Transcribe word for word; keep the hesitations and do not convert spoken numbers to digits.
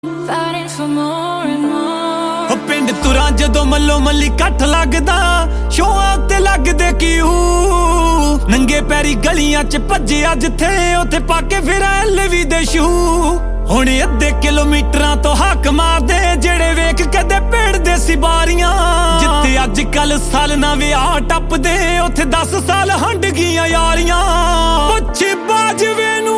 Fighting for more and more. पिंड तुरा जदों मल्लो मल्ली कट्ठ लगदा शोआं ते लगदे क्यू नंगे पैरी गलियां च भज्जिया जिथे उथे पाके फिर एलवी दे शू हुण अद्धे किलोमीटरां तो हक मारदे जेड़े वेख कदे पेड़दे सी बारियां जिथे अज कल साल ना विआह टपदे उथे दस साल हंड गियां यारियां पुछ बाजवे नू